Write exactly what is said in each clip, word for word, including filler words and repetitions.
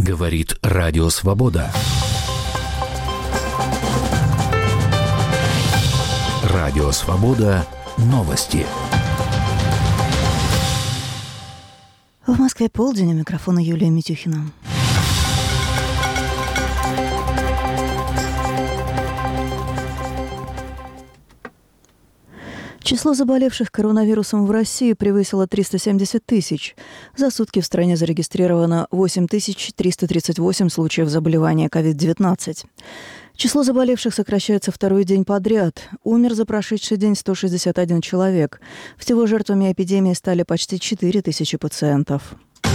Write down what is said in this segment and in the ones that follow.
Говорит Радио Свобода. Радио Свобода. Новости. В Москве полдень, у микрофона Юлия Митюхина. Число заболевших коронавирусом в России превысило триста семьдесят тысяч. За сутки в стране зарегистрировано восемь тысяч триста тридцать восемь случаев заболевания ковид девятнадцать. Число заболевших сокращается второй день подряд. Умер за прошедший день сто шестьдесят один человек. Всего жертвами эпидемии стали почти четыре тысячи пациентов.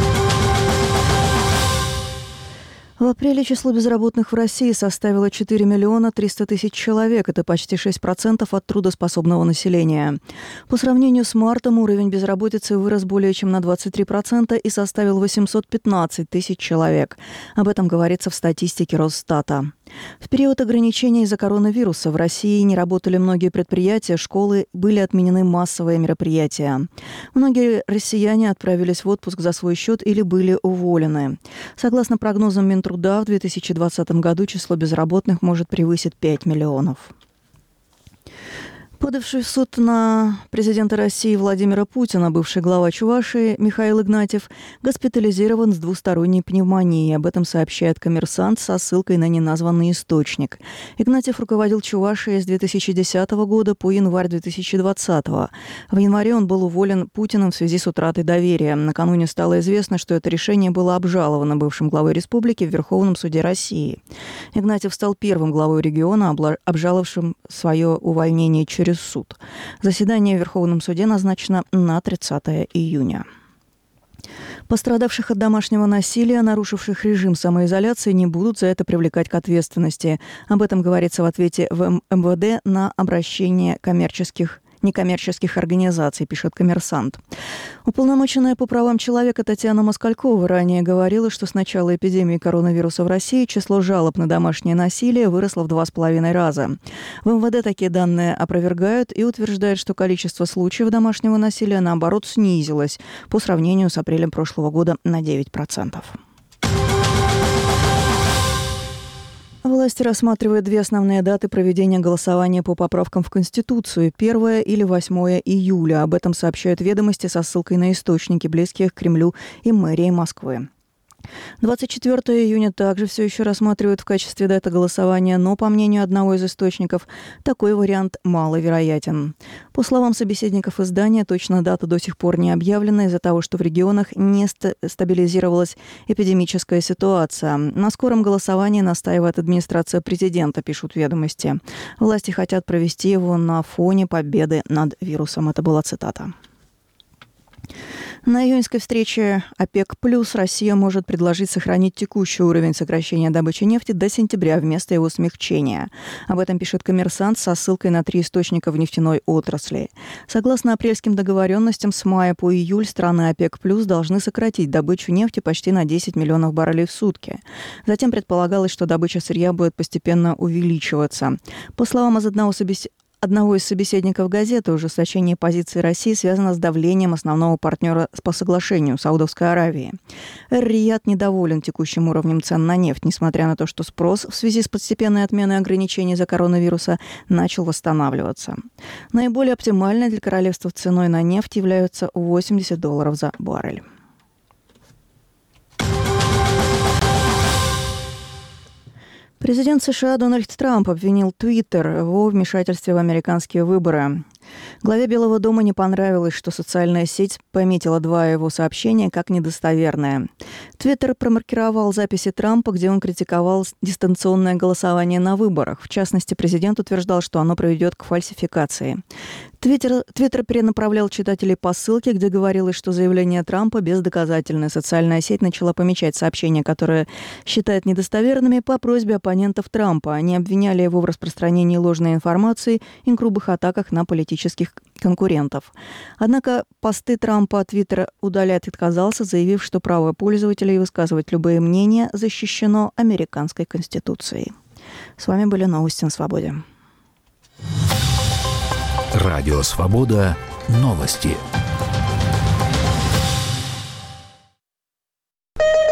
В апреле число безработных в России составило четыре миллиона триста тысяч человек. Это почти шесть процентов от трудоспособного населения. По сравнению с мартом уровень безработицы вырос более чем на двадцать три процента и составил восемьсот пятнадцать тысяч человек. Об этом говорится в статистике Росстата. В период ограничений из-за коронавируса в России не работали многие предприятия, школы, были отменены массовые мероприятия. Многие россияне отправились в отпуск за свой счет или были уволены. Согласно прогнозам Минтруда, в две тысячи двадцатом году число безработных может превысить пять миллионов. Подавший в суд на президента России Владимира Путина бывший глава Чувашии Михаил Игнатьев госпитализирован с двусторонней пневмонией. Об этом сообщает «Коммерсант» со ссылкой на неназванный источник. Игнатьев руководил Чувашией с две тысячи десятого года по январь две тысячи двадцатого. В январе он был уволен Путиным в связи с утратой доверия. Накануне стало известно, что это решение было обжаловано бывшим главой республики в Верховном суде России. Игнатьев стал первым главой региона, обжаловавшим свое увольнение через суд. Заседание в Верховном суде назначено на тридцатое июня. Пострадавших от домашнего насилия, нарушивших режим самоизоляции, не будут за это привлекать к ответственности. Об этом говорится в ответе в эм вэ дэ на обращение коммерческих некоммерческих организаций, пишет «Коммерсант». Уполномоченная по правам человека Татьяна Москалькова ранее говорила, что с начала эпидемии коронавируса в России число жалоб на домашнее насилие выросло в два с половиной раза. В эм вэ дэ такие данные опровергают и утверждают, что количество случаев домашнего насилия, наоборот, снизилось по сравнению с апрелем прошлого года на девять процентов. Власти рассматривают две основные даты проведения голосования по поправкам в Конституцию – первое или восьмое июля. Об этом сообщают «Ведомости» со ссылкой на источники, близкие к Кремлю и мэрии Москвы. двадцать четвёртого июня также все еще рассматривают в качестве даты голосования, но, по мнению одного из источников, такой вариант маловероятен. По словам собеседников издания, точно дата до сих пор не объявлена из-за того, что в регионах не стабилизировалась эпидемическая ситуация. На скором голосовании настаивает администрация президента, пишут «Ведомости». Власти хотят провести его на фоне победы над вирусом. Это была цитата. На июньской встрече ОПЕК+, Россия может предложить сохранить текущий уровень сокращения добычи нефти до сентября вместо его смягчения. Об этом пишет «Коммерсант» со ссылкой на три источника в нефтяной отрасли. Согласно апрельским договоренностям, с мая по июль страны ОПЕК+ должны сократить добычу нефти почти на десять миллионов баррелей в сутки. Затем предполагалось, что добыча сырья будет постепенно увеличиваться. По словам из одного собеседника, Одного из собеседников газеты, ужесточение позиции России связано с давлением основного партнера по соглашению Саудовской Аравии. Эр-Рияд недоволен текущим уровнем цен на нефть, несмотря на то, что спрос в связи с постепенной отменой ограничений из-за коронавируса начал восстанавливаться. Наиболее оптимальной для королевства ценой на нефть являются восемьдесят долларов за баррель. Президент США Дональд Трамп обвинил Твиттер во вмешательстве в американские выборы. Главе Белого дома не понравилось, что социальная сеть пометила два его сообщения как недостоверные. Твиттер промаркировал записи Трампа, где он критиковал дистанционное голосование на выборах. В частности, президент утверждал, что оно приведет к фальсификации. Твиттер, Твиттер перенаправлял читателей по ссылке, где говорилось, что заявление Трампа бездоказательное. Социальная сеть начала помечать сообщения, которые считает недостоверными, по просьбе оппонентов Трампа. Они обвиняли его в распространении ложной информации и грубых атаках на политических конкурентов. Однако посты Трампа Твиттер удалять отказался, заявив, что право пользователей высказывать любые мнения защищено американской Конституцией. С вами были новости на Свободе. Радио Свобода. Новости.